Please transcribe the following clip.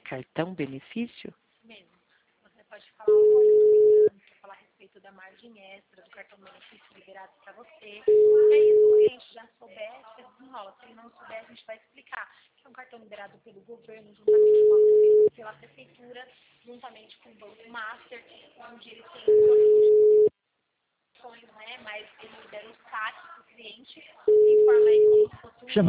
cartão benefício? Mesmo. Você pode falar, olha, quer falar a respeito da margem extra, do cartão benefício liberado para você. E aí, se o cliente já souber, você desenrola. Se ele não souber, a gente vai explicar. Que é um cartão liberado pelo governo, pela prefeitura, juntamente com o Banco Master, onde ele tem condições, né? Mas ele libera o saque para o cliente, informa aí como se fosse um